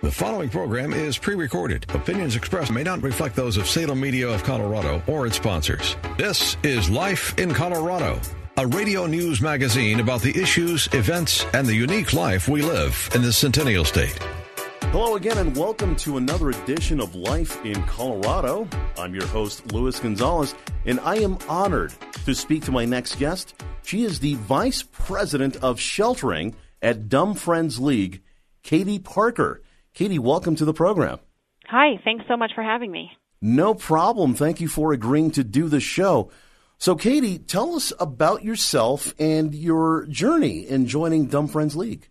The following program is pre-recorded. Opinions expressed may not reflect those of Salem Media of Colorado or its sponsors. This is Life in Colorado, a radio news magazine about the issues, events, and the unique life we live in the Centennial State. Hello again, and welcome to another edition of Life in Colorado. I'm your host, Luis Gonzalez, and I am honored to speak to my next guest. She is the Vice President of Sheltering at Dumb Friends League, Katie Parker. Katie, welcome to the program. Hi, thanks so much for having me. No problem. Thank you for agreeing to do the show. So, Katie, tell us about yourself and your journey in joining Dumb Friends League.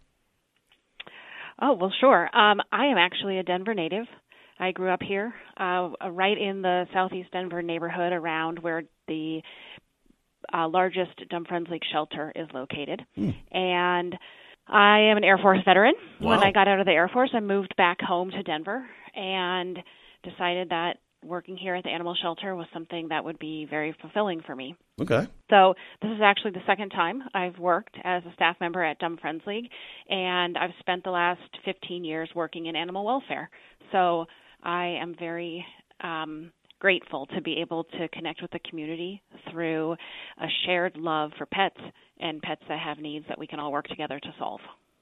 Oh, well, sure. I am actually a Denver native. I grew up here, right in the southeast Denver neighborhood around where the largest Dumb Friends League shelter is located. And I am an Air Force veteran. Wow. When I got out of the Air Force, I moved back home to Denver and decided that working here at the animal shelter was something that would be very fulfilling for me. Okay. So this is actually the second time I've worked as a staff member at Dumb Friends League, and I've spent the last 15 years working in animal welfare. So I am very grateful to be able to connect with the community through a shared love for pets and pets that have needs that we can all work together to solve.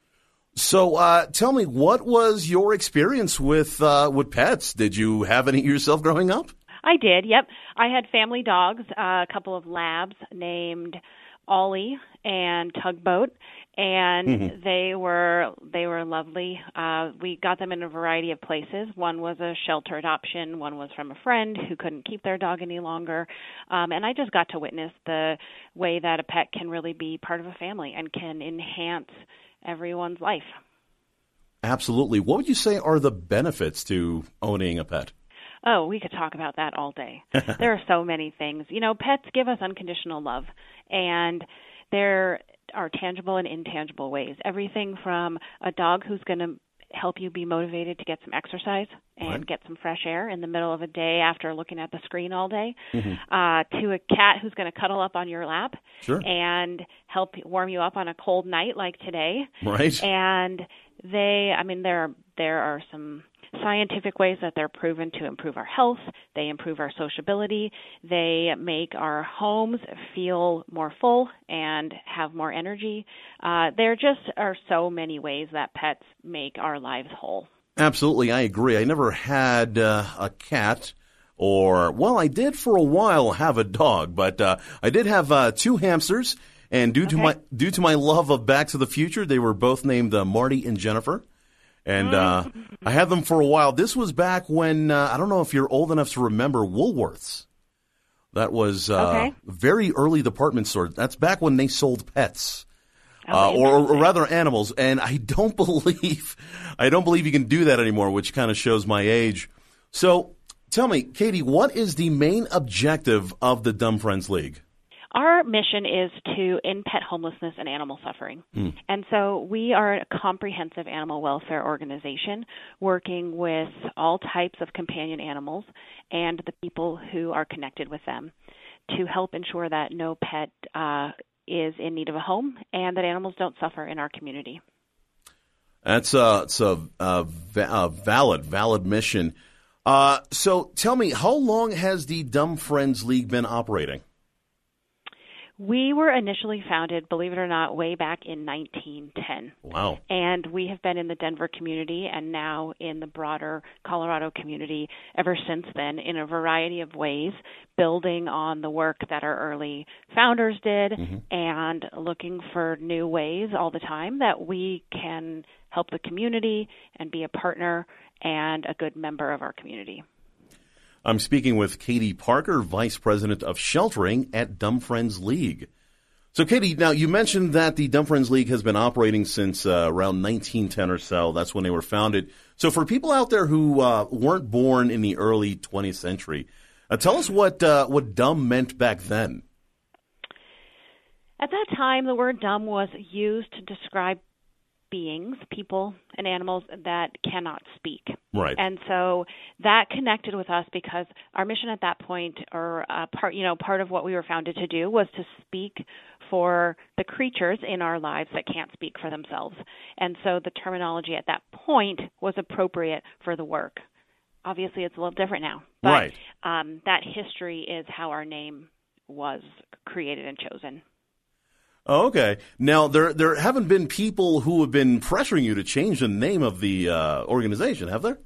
So tell me, what was your experience with pets? Did you have any yourself growing up? I did, yep. I had family dogs, a couple of labs named Ollie and Tugboat, and they were lovely. We got them in a variety of places. One was a shelter adoption. One was from a friend who couldn't keep their dog any longer. And I just got to witness the way that a pet can really be part of a family and can enhance everyone's life. Absolutely. What would you say are the benefits to owning a pet? Oh, we could talk about that all day. There are so many things. You know, pets give us unconditional love, and there are tangible and intangible ways. Everything from a dog who's going to help you be motivated to get some exercise and get some fresh air in the middle of a day after looking at the screen all day, to a cat who's going to cuddle up on your lap and help warm you up on a cold night like today. Right. And there are some scientific ways that they're proven to improve our health. They improve our sociability. They make our homes feel more full and have more energy. There just are so many ways that pets make our lives whole. Absolutely, I agree. I never had a cat, I did for a while have a dog, but I did have two hamsters, and due to my love of Back to the Future, they were both named Marty and Jennifer. And I had them for a while. This was back when, I don't know if you're old enough to remember Woolworths. That was very early department store. That's back when they sold pets, or rather animals. And I don't believe you can do that anymore, which kind of shows my age. So tell me, Katie, what is the main objective of the Dumb Friends League? Our mission is to end pet homelessness and animal suffering. And so we are a comprehensive animal welfare organization working with all types of companion animals and the people who are connected with them to help ensure that no pet is in need of a home and that animals don't suffer in our community. It's a valid mission. So tell me, how long has the Dumb Friends League been operating? We were initially founded, believe it or not, way back in 1910. Wow. And we have been in the Denver community and now in the broader Colorado community ever since then in a variety of ways, building on the work that our early founders did and looking for new ways all the time that we can help the community and be a partner and a good member of our community. I'm speaking with Katie Parker, Vice President of Sheltering at Dumb Friends League. So, Katie, now you mentioned that the Dumb Friends League has been operating since around 1910 or so. That's when they were founded. So for people out there who weren't born in the early 20th century, tell us what dumb meant back then. At that time, the word dumb was used to describe beings, people and animals that cannot speak. Right. And so that connected with us because our mission at that point, or part of what we were founded to do, was to speak for the creatures in our lives that can't speak for themselves. And so the terminology at that point was appropriate for the work. Obviously, it's a little different now. But Right. That history is how our name was created and chosen. Oh, okay. Now, there haven't been people who have been pressuring you to change the name of the organization, have there?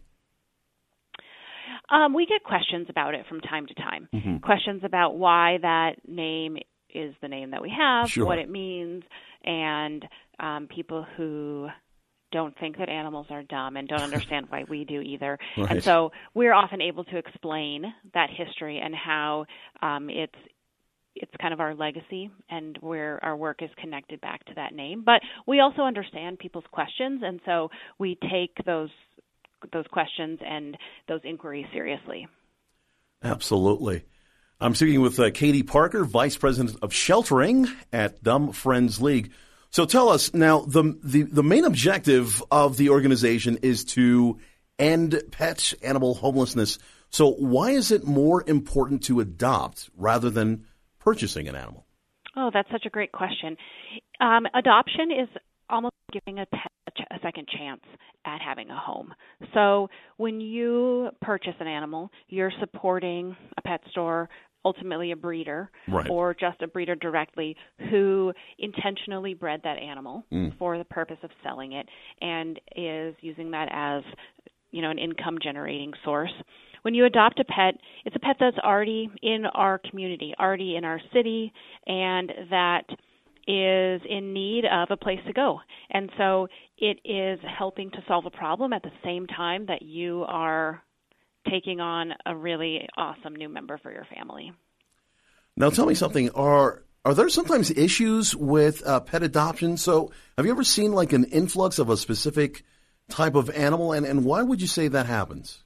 We get questions about it from time to time. Mm-hmm. Questions about why that name is the name that we have, Sure. what it means, and people who don't think that animals are dumb and don't understand why we do either. Right. And so we're often able to explain that history and how it's kind of our legacy and where our work is connected back to that name. But we also understand people's questions, and so we take those questions and those inquiries seriously. Absolutely. I'm speaking with Katie Parker, Vice President of Sheltering at Dumb Friends League. So tell us now, the main objective of the organization is to end pet animal homelessness. So why is it more important to adopt rather than purchasing an animal? Oh, that's such a great question. Adoption is almost giving a pet a second chance at having a home. So when you purchase an animal, you're supporting a pet store, ultimately a breeder, Right. or just a breeder directly who intentionally bred that animal for the purpose of selling it and is using that as, an income generating source. When you adopt a pet, it's a pet that's already in our community, already in our city, and that is in need of a place to go. And so it is helping to solve a problem at the same time that you are taking on a really awesome new member for your family. Now tell me something. Are there sometimes issues with pet adoption? So have you ever seen like an influx of a specific type of animal? And why would you say that happens?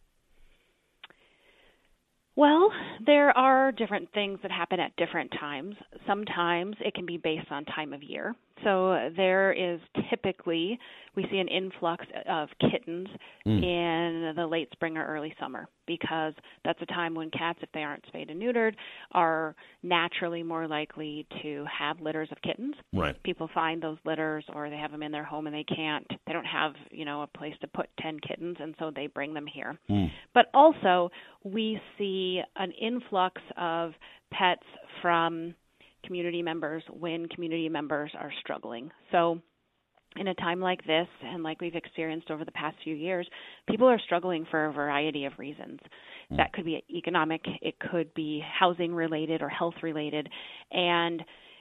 Well, there are different things that happen at different times. Sometimes it can be based on time of year. So there is typically, we see an influx of kittens in the late spring or early summer because that's a time when cats, if they aren't spayed and neutered, are naturally more likely to have litters of kittens. Right. People find those litters or they have them in their home and they don't have, a place to put 10 kittens, and so they bring them here. But also we see an influx of pets from community members when community members are struggling. So in a time like this, and like we've experienced over the past few years, people are struggling for a variety of reasons. That could be economic, it could be housing related or health related. And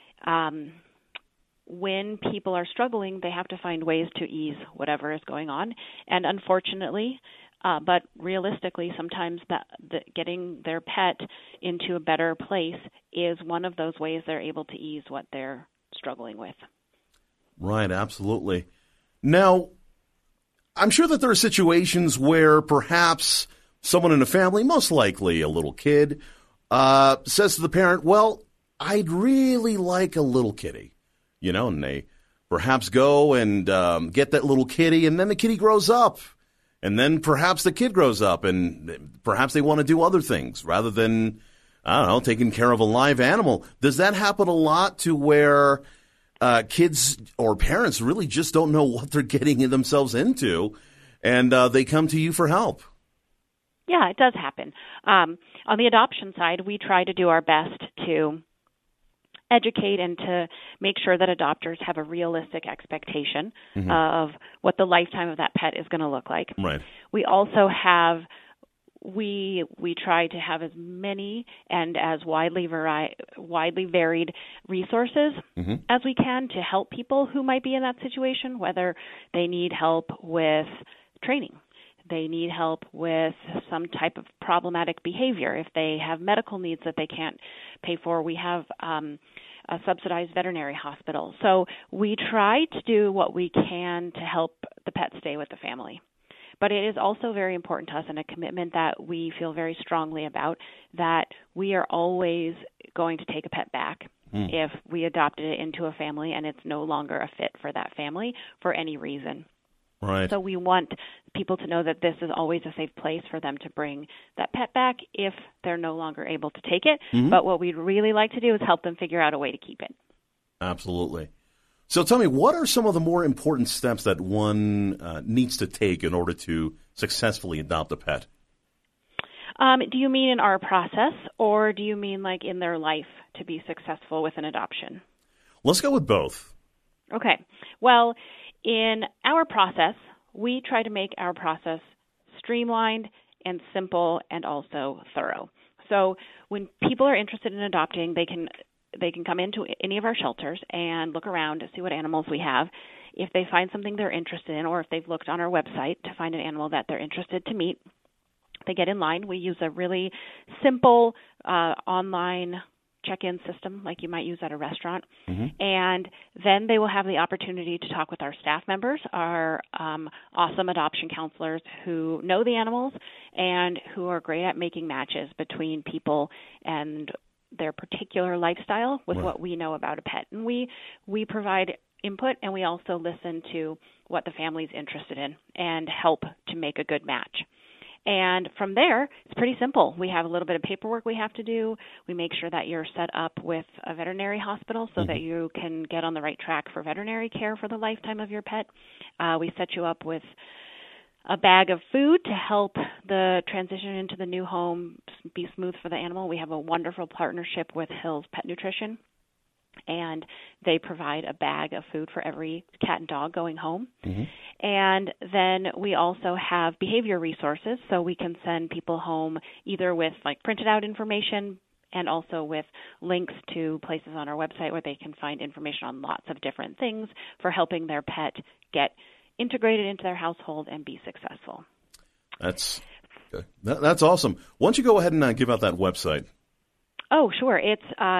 when people are struggling, they have to find ways to ease whatever is going on. And unfortunately, but realistically, sometimes getting their pet into a better place is one of those ways they're able to ease what they're struggling with. Right, absolutely. Now, I'm sure that there are situations where perhaps someone in a family, most likely a little kid, says to the parent, well, I'd really like a little kitty, and they perhaps go and get that little kitty, and then the kitty grows up. And then perhaps the kid grows up and perhaps they want to do other things rather than, taking care of a live animal. Does that happen a lot to where kids or parents really just don't know what they're getting themselves into and they come to you for help? Yeah, it does happen. On the adoption side, we try to do our best to educate and to make sure that adopters have a realistic expectation of what the lifetime of that pet is going to look like. Right. We also have we try to have as many and as widely varied resources as we can to help people who might be in that situation, whether they need help with training, they need help with some type of problematic behavior, if they have medical needs that they can't pay for. We have a subsidized veterinary hospital. So we try to do what we can to help the pet stay with the family. But it is also very important to us, and a commitment that we feel very strongly about, that we are always going to take a pet back if we adopted it into a family and it's no longer a fit for that family for any reason. Right. So we want people to know that this is always a safe place for them to bring that pet back if they're no longer able to take it. But what we'd really like to do is help them figure out a way to keep it. Absolutely. So tell me, what are some of the more important steps that one needs to take in order to successfully adopt a pet? Do you mean in our process, or do you mean like in their life to be successful with an adoption? Let's go with both. Okay. Well, in our process, we try to make our process streamlined and simple and also thorough. So when people are interested in adopting, they can come into any of our shelters and look around to see what animals we have. If they find something they're interested in, or if they've looked on our website to find an animal that they're interested to meet, they get in line. We use a really simple online check-in system like you might use at a restaurant. Mm-hmm. And then they will have the opportunity to talk with our staff members, our awesome adoption counselors who know the animals and who are great at making matches between people and their particular lifestyle with what we know about a pet. And we provide input, and we also listen to what the family's interested in and help to make a good match. And from there, it's pretty simple. We have a little bit of paperwork we have to do. We make sure that you're set up with a veterinary hospital so that you can get on the right track for veterinary care for the lifetime of your pet. We set you up with a bag of food to help the transition into the new home be smooth for the animal. We have a wonderful partnership with Hills Pet Nutrition, and they provide a bag of food for every cat and dog going home. Mm-hmm. And then we also have behavior resources, so we can send people home either with like printed out information and also with links to places on our website where they can find information on lots of different things for helping their pet get integrated into their household and be successful. That's awesome. Why don't you go ahead and give out that website? Oh, sure. It's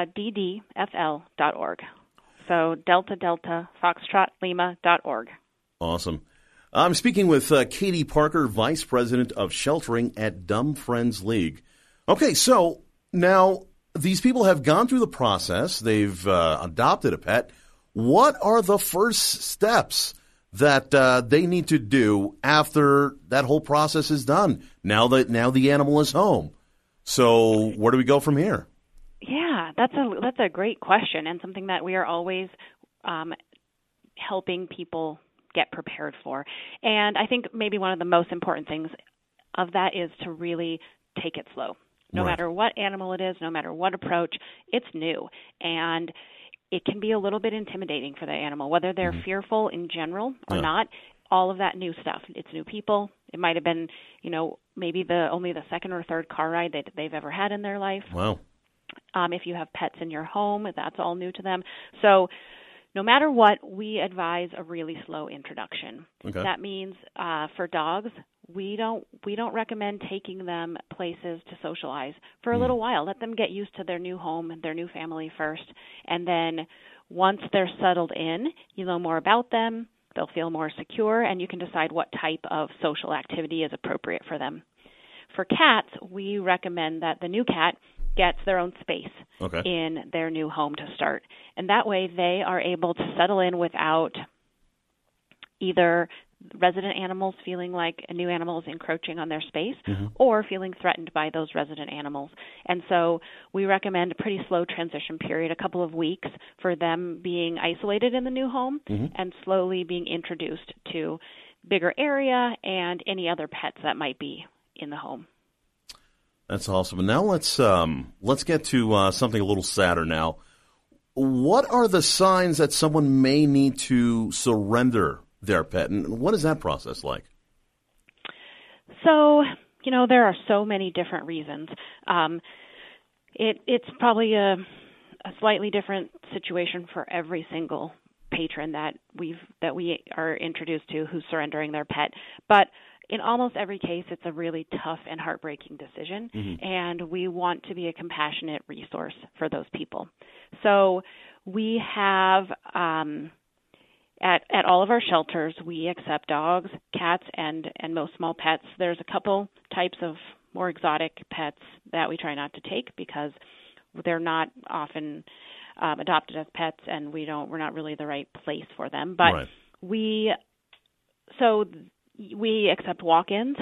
ddfl.org. So Delta Foxtrot Lima.org. Awesome. I'm speaking with Katie Parker, Vice President of Sheltering at Dumb Friends League. Okay, so now these people have gone through the process. They've adopted a pet. What are the first steps that they need to do after that whole process is done? Now the animal is home. So where do we go from here? Yeah, that's a great question, and something that we are always helping people get prepared for. And I think maybe one of the most important things of that is to really take it slow. No matter what animal it is, no matter what approach, it's new. And it can be a little bit intimidating for the animal, whether they're fearful in general or not. All of that new stuff. It's new people. It might have been, maybe only the second or third car ride that they've ever had in their life. Wow. If you have pets in your home, that's all new to them. So no matter what, we advise a really slow introduction. Okay. That means for dogs, we don't recommend taking them places to socialize for a little while. Let them get used to their new home and their new family first. And then once they're settled in, you know more about them, they'll feel more secure, and you can decide what type of social activity is appropriate for them. For cats, we recommend that the new cat gets their own space in their new home to start. And that way they are able to settle in without either resident animals feeling like a new animal is encroaching on their space or feeling threatened by those resident animals. And so we recommend a pretty slow transition period, a couple of weeks, for them being isolated in the new home and slowly being introduced to bigger area and any other pets that might be in the home. That's awesome. And now let's get to something a little sadder now. What are the signs that someone may need to surrender their pet, and what is that process like? So, there are so many different reasons. It's probably a slightly different situation for every single patron that we are introduced to who's surrendering their pet. But in almost every case, it's a really tough and heartbreaking decision, and we want to be a compassionate resource for those people. So we have, at all of our shelters, we accept dogs, cats, and most small pets. There's a couple types of more exotic pets that we try not to take because they're not often adopted as pets, and we're not really the right place for them. But we accept walk-ins,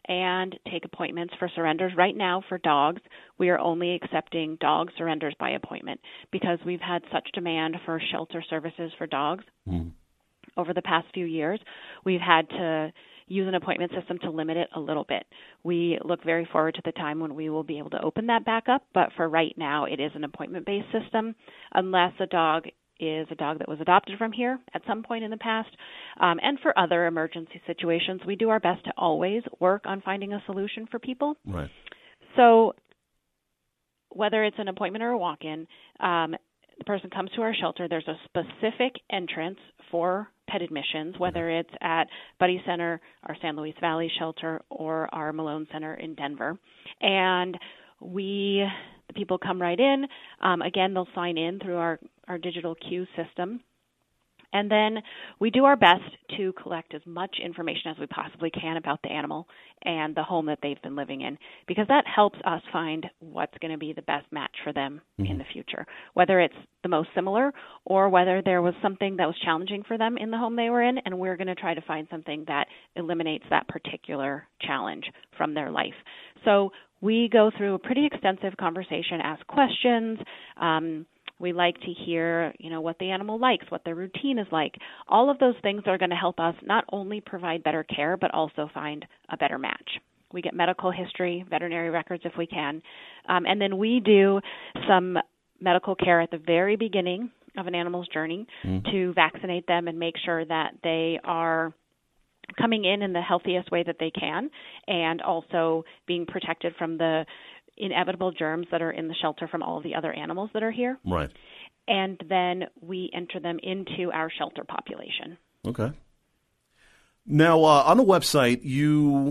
and take appointments for surrenders. Right now, for dogs, we are only accepting dog surrenders by appointment because we've had such demand for shelter services for dogs over the past few years. We've had to use an appointment system to limit it a little bit. We look very forward to the time when we will be able to open that back up, but for right now, it is an appointment-based system unless a dog is a dog that was adopted from here at some point in the past. And for other emergency situations, we do our best to always work on finding a solution for people. Right. So whether it's an appointment or a walk-in, the person comes to our shelter, there's a specific entrance for pet admissions, whether it's at Buddy Center, our San Luis Valley shelter, or our Malone Center in Denver. And the people come right in. Again, they'll sign in through our digital queue system. And then we do our best to collect as much information as we possibly can about the animal and the home that they've been living in, because that helps us find what's going to be the best match for them in the future, whether it's the most similar or whether there was something that was challenging for them in the home they were in, and we're going to try to find something that eliminates that particular challenge from their life. So we go through a pretty extensive conversation, ask questions. We like to hear, what the animal likes, what their routine is like. All of those things are going to help us not only provide better care, but also find a better match. We get medical history, veterinary records if we can. And then we do some medical care at the very beginning of an animal's journey to vaccinate them and make sure that they are coming in the healthiest way that they can, and also being protected from the inevitable germs that are in the shelter from all of the other animals that are here. Right. And then we enter them into our shelter population. Okay. Now, on the website, you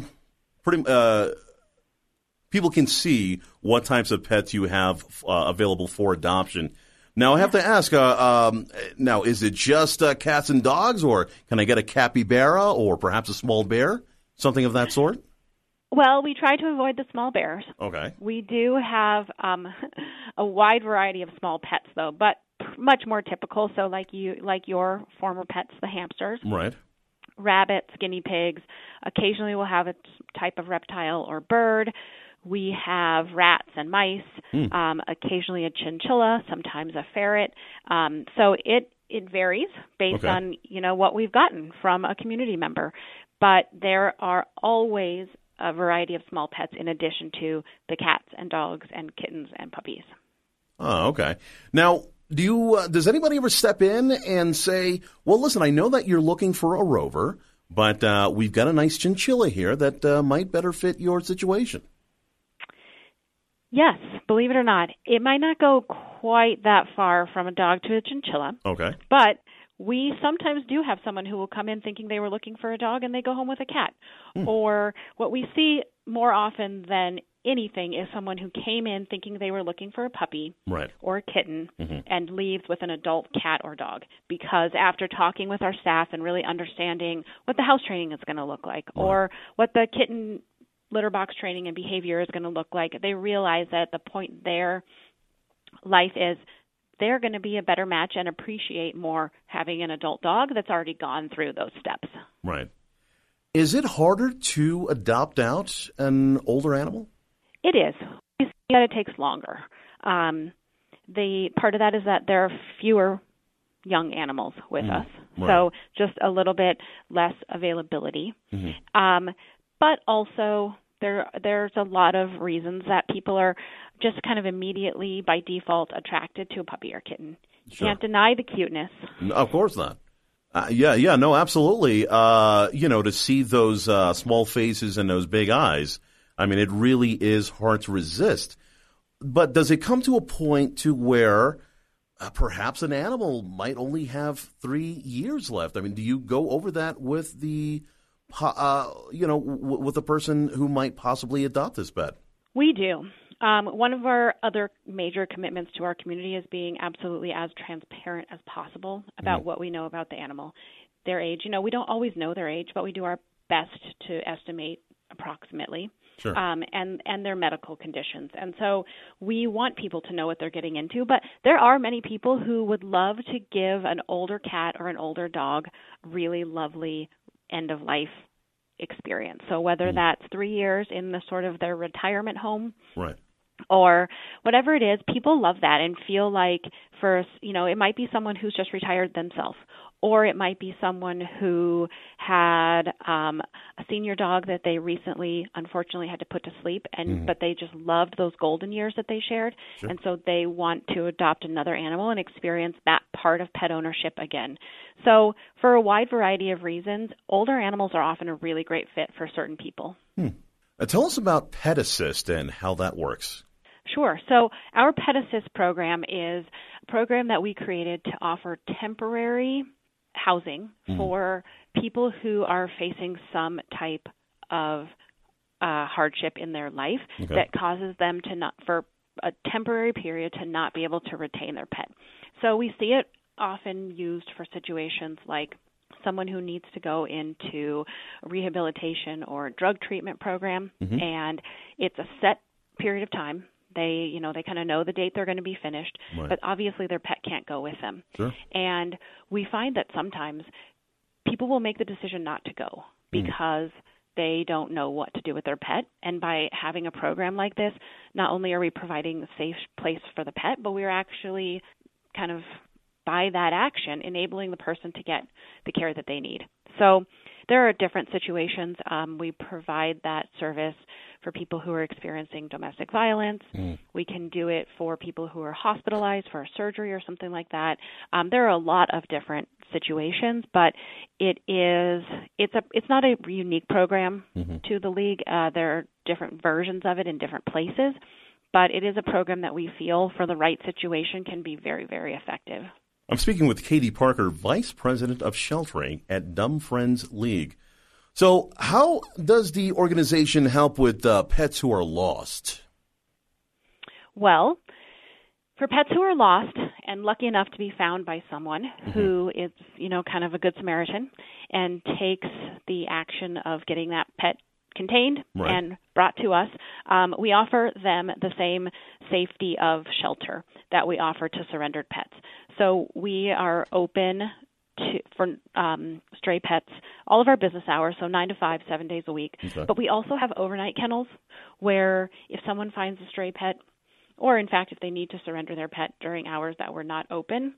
people can see what types of pets you have available for adoption. Now, I have to ask, now, is it just cats and dogs, or can I get a capybara or perhaps a small bear, something of that sort? Well, we try to avoid the small bears. Okay. We do have a wide variety of small pets, though, but much more typical. So like your former pets, the hamsters. Right. Rabbits, guinea pigs. Occasionally we'll have a type of reptile or bird. We have rats and mice, occasionally a chinchilla, sometimes a ferret. So it varies based on, what we've gotten from a community member. But there are always a variety of small pets in addition to the cats and dogs and kittens and puppies. Oh, okay. Now, does anybody ever step in and say, well, listen, I know that you're looking for a rover, but we've got a nice chinchilla here that might better fit your situation? Yes, believe it or not. It might not go quite that far from a dog to a chinchilla. Okay. But we sometimes do have someone who will come in thinking they were looking for a dog and they go home with a cat. Or what we see more often than anything is someone who came in thinking they were looking for a puppy or a kitten and leaves with an adult cat or dog, because after talking with our staff and really understanding what the house training is going to look like or what the kitten litter box training and behavior is going to look like, they realize that at the point their life is, they're going to be a better match and appreciate more having an adult dog that's already gone through those steps. Right. Is it harder to adopt out an older animal? It is. We see that it takes longer. The part of that is that there are fewer young animals with us, so just a little bit less availability. But also there's a lot of reasons that people are just kind of immediately by default attracted to a puppy or kitten. Sure. Can't deny the cuteness. No, of course not. No, absolutely. To see those small faces and those big eyes, I mean, it really is hard to resist. But does it come to a point to where perhaps an animal might only have 3 years left? I mean, do you go over that with the with the person who might possibly adopt this pet? We do. One of our other major commitments to our community is being absolutely as transparent as possible about what we know about the animal, their age. We don't always know their age, but we do our best to estimate approximately. Sure. And their medical conditions. And so we want people to know what they're getting into, but there are many people who would love to give an older cat or an older dog really lovely end-of-life experience. So whether that's 3 years in the sort of their retirement home, Right. or whatever it is, people love that and feel like it might be someone who's just retired themselves, or it might be someone who had a senior dog that they recently, unfortunately, had to put to sleep, but they just loved those golden years that they shared, and so they want to adopt another animal and experience that part of pet ownership again. So for a wide variety of reasons, older animals are often a really great fit for certain people. Tell us about Pet Assist and how that works. Sure. So our Pet Assist program is a program that we created to offer temporary housing for people who are facing some type of hardship in their life that causes them to not, for a temporary period, to not be able to retain their pet. So we see it often used for situations like someone who needs to go into a rehabilitation or drug treatment program, and it's a set period of time. They kind of know the date they're going to be finished, but obviously their pet can't go with them. Sure. And we find that sometimes people will make the decision not to go because they don't know what to do with their pet. And by having a program like this, not only are we providing a safe place for the pet, but we're actually kind of, by that action, enabling the person to get the care that they need. So there are different situations. We provide that service for people who are experiencing domestic violence. We can do it for people who are hospitalized for a surgery or something like that. There are a lot of different situations, but it's not a unique program to the League. There are different versions of it in different places, but it is a program that we feel for the right situation can be very, very effective. I'm speaking with Katie Parker, Vice President of Sheltering at Dumb Friends League. So how does the organization help with pets who are lost? Well, for pets who are lost and lucky enough to be found by someone who is, kind of a good Samaritan and takes the action of getting that pet contained and brought to us, we offer them the same safety of shelter that we offer to surrendered pets. So we are open for stray pets all of our business hours, so 9 to 5, 7 days a week. But we also have overnight kennels where if someone finds a stray pet, or in fact if they need to surrender their pet during hours that we're not open,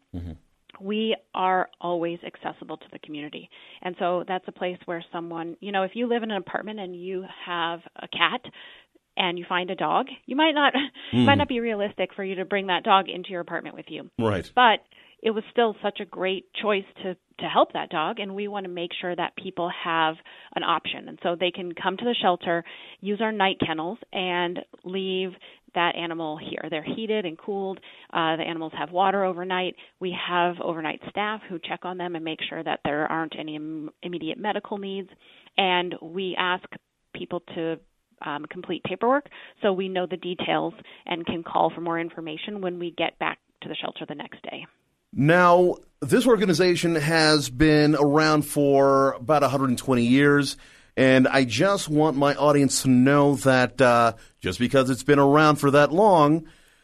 we are always accessible to the community. And so that's a place where someone, if you live in an apartment and you have a cat and you find a dog, you might not be realistic for you to bring that dog into your apartment with you. Right. But it was still such a great choice to help that dog, and we want to make sure that people have an option. And so they can come to the shelter, use our night kennels, and leave that animal here. They're heated and cooled. The animals have water overnight. We have overnight staff who check on them and make sure that there aren't any immediate medical needs. And we ask people to complete paperwork so we know the details and can call for more information when we get back to the shelter the next day. Now, this organization has been around for about 120 years, and I just want my audience to know that just because it's been around for that long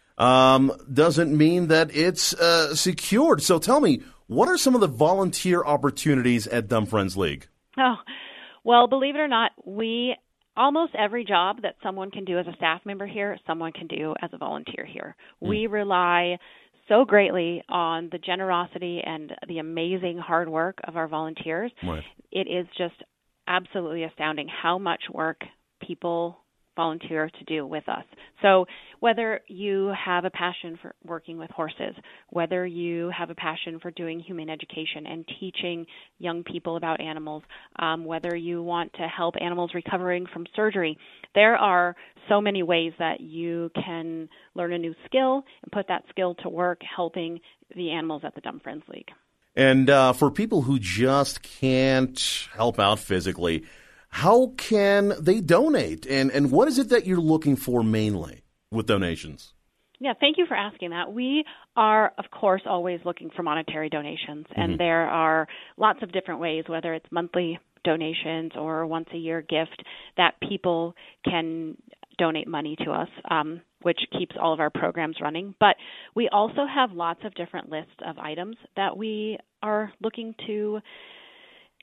doesn't mean that it's secured. So tell me, what are some of the volunteer opportunities at Dumb Friends League? Oh, well, believe it or not, almost every job that someone can do as a staff member here, someone can do as a volunteer here. We rely so greatly on the generosity and the amazing hard work of our volunteers. It is just absolutely astounding how much work people volunteer to do with us. So whether you have a passion for working with horses, whether you have a passion for doing humane education and teaching young people about animals, whether you want to help animals recovering from surgery, there are so many ways that you can learn a new skill and put that skill to work helping the animals at the Dumb Friends League. And for people who just can't help out physically, how can they donate? And what is it that you're looking for mainly with donations? Yeah, thank you for asking that. We are, of course, always looking for monetary donations, and there are lots of different ways, whether it's monthly donations or once-a-year gift, that people can donate money to us, which keeps all of our programs running. But we also have lots of different lists of items that we are looking to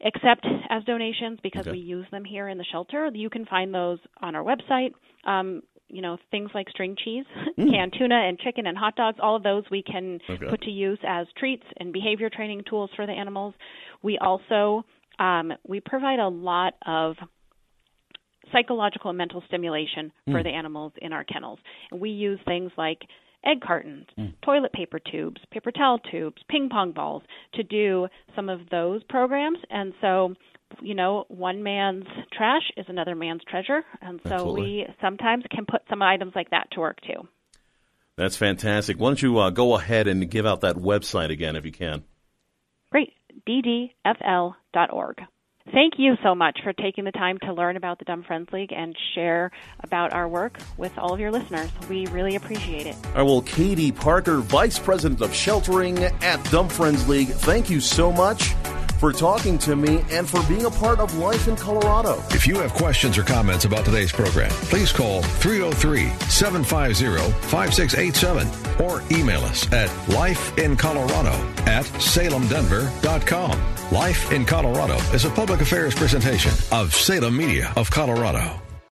accept as donations because Okay. we use them here in the shelter. You can find those on our website. Things like string cheese, canned tuna and chicken and hot dogs, all of those we can put to use as treats and behavior training tools for the animals. We also we provide a lot of psychological and mental stimulation for the animals in our kennels. And we use things like egg cartons, toilet paper tubes, paper towel tubes, ping pong balls to do some of those programs. And so, one man's trash is another man's treasure. And so Absolutely. we sometimes can put some items like that to work too. That's fantastic. Why don't you go ahead and give out that website again if you can? Great. ddfl.org. Thank you so much for taking the time to learn about the Dumb Friends League and share about our work with all of your listeners. We really appreciate it. All right, well, Katie Parker, Vice President of Sheltering at Dumb Friends League, thank you so much for talking to me and for being a part of Life in Colorado. If you have questions or comments about today's program, please call 303-750-5687 or email us at lifeincolorado@salemdenver.com. Life in Colorado is a public affairs presentation of Salem Media of Colorado.